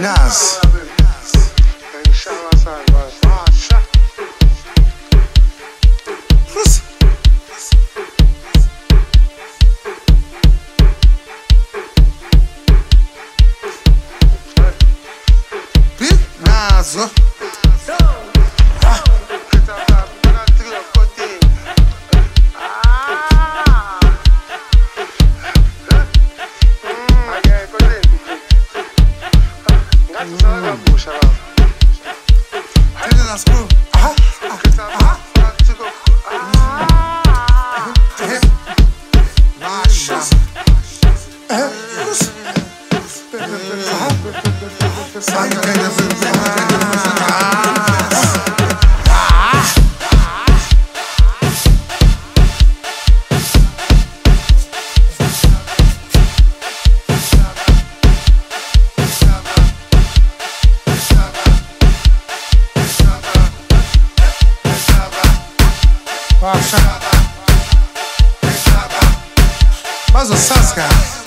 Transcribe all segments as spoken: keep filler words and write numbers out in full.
Nas. Nazo. Mas o Sasca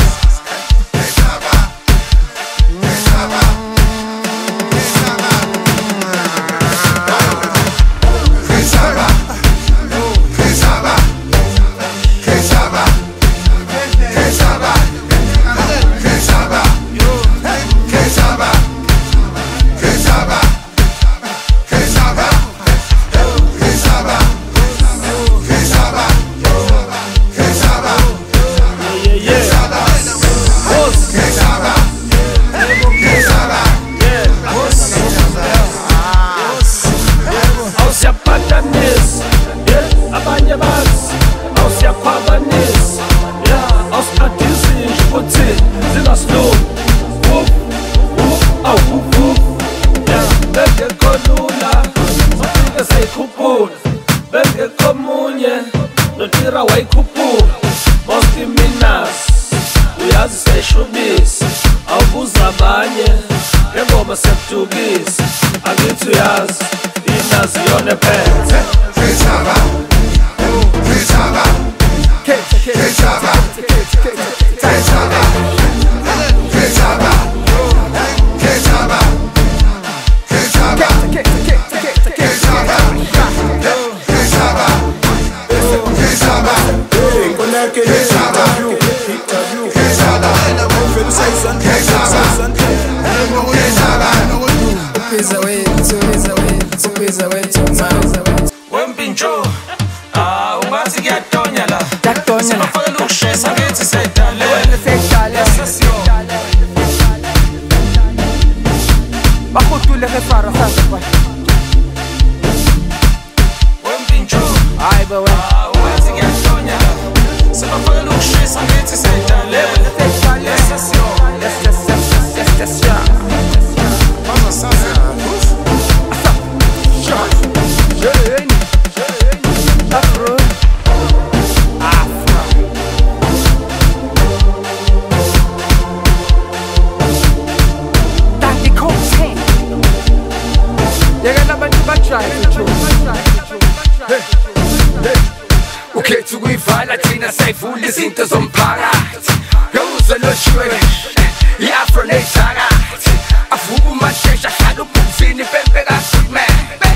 Notira waikhuphula Moski Minas uyazi seshubisi awubuza abanye ngengoma sekudukisa angithi uyazi inazi yona phethe Khethaba Khethaba Khethaba Khethaba Khethaba Khethaba Khethaba Wempintsho ah ungathi kuyatonya la sibafaka lokushesa ngithi sedale bakhutule gefara sasa kwa Wempintsho hayi ba ah ungathi kuyatonya la sibafaka lokushesa ngithi sedale ukhetha ukuyivala thina sayivula izinto zomphakathi yawuze loshwe i-afro neyithakathi avuka umashesha ahlala ubhuzini bembe kagoodman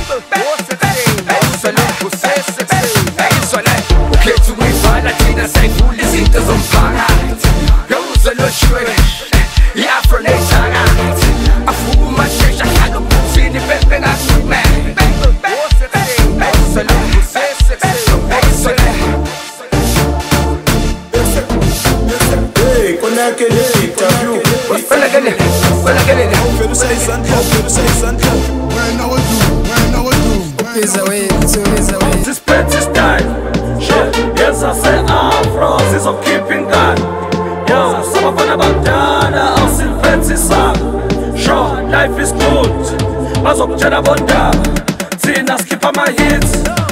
ukhetha ukuyivala thina sayivula izinto zomphakathi yawuze loshwe i-afro neyithakathi avuka umashesha ahlala ubhuzini bembe kagoodman This petty style shit yes I say afro sizokhipha ingane yo sabafana badala awusiliphethe isanga sure life is good bazokutshela bondaba thina sikhipha ama hits